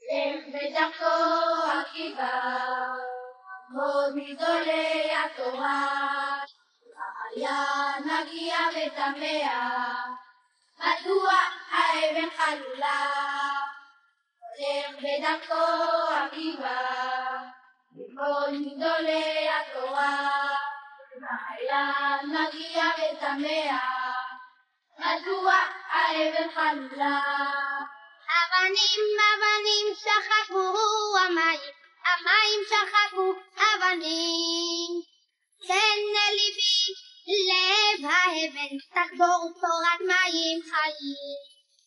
איך בדרכו עקיבא, מאוד מגדולי התורה, היה מגיע וטמא, מדוע האבן חלולה? איך בדרכו עקיבא, מאוד מגדולי התורה, היה מגיע וטמא, מדוע האבן חלולה? אבנים שחקו המים שחקו אבנים. תן לליבי לב האבן, תחבור תורת מים חיים.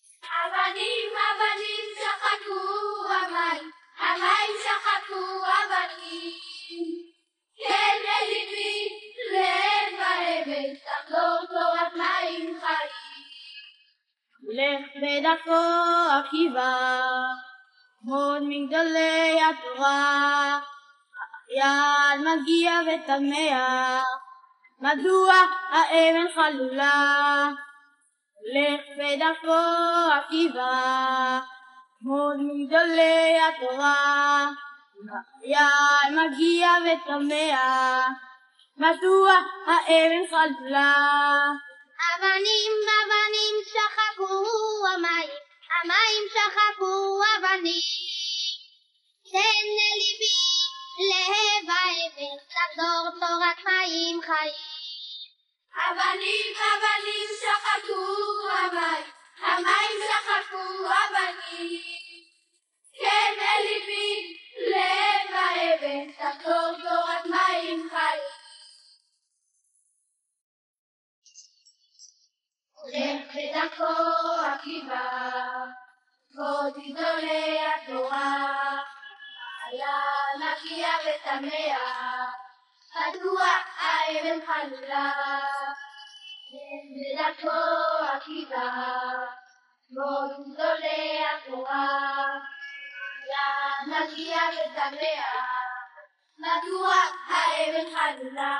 אבנים שחקו המים שחקו אבנים. תן לליבי לב האבן, תחבור תורת מים חיים. לך בדרכו עקיבא, מאוד מגדולי התורה, החייל מגיע וטמא, מדוע האבן חלולה? לך בדרכו עקיבא, מאוד מגדולי התורה, החייל מגיע וטמא, מדוע האבן חלולה? אבנים שחקו המים שחקו אבנים. תן לליבי לב האבן, תחזור תורת מים חיים. אבנים שחקו המים שחקו אבנים. כן לליבי לב האבן, תחזור תורת מים חיים. לך בדרכו עקיבא, מאוד מגדולי התורה, היה מגיע וטמא, מדוע האבן חלולה? לך בדרכו עקיבא, מאוד מגדולי התורה, היה מגיע וטמא, מדוע האבן חלולה?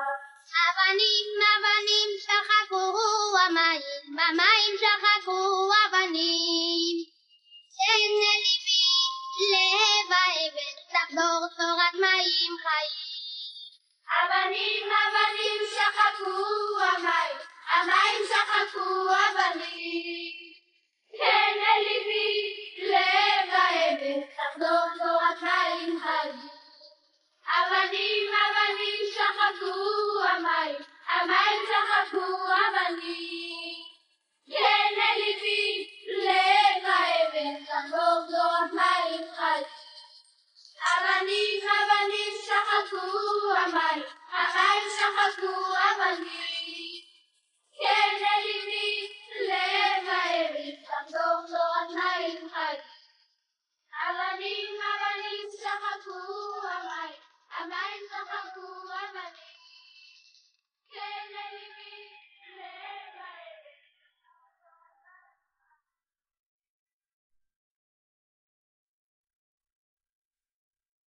אבנים שחקו המים שחקו אבנים. תן לליבי לב האבן, תחזור תורת מים חיים. אבנים שחקו המים שחקו אבנים. כן לליבי לב האבן, תחזור תורת מים חיים. אבנים שחקו המים שחקו אבנים. כן לליבי לב האבן, תחזור תורת מים חיים. אבנים שחקו המים שחקו אבנים. כן לליבי לב האבן, תחזור תורת מים חיים. אבנים שחקו המים שחקו אבנים.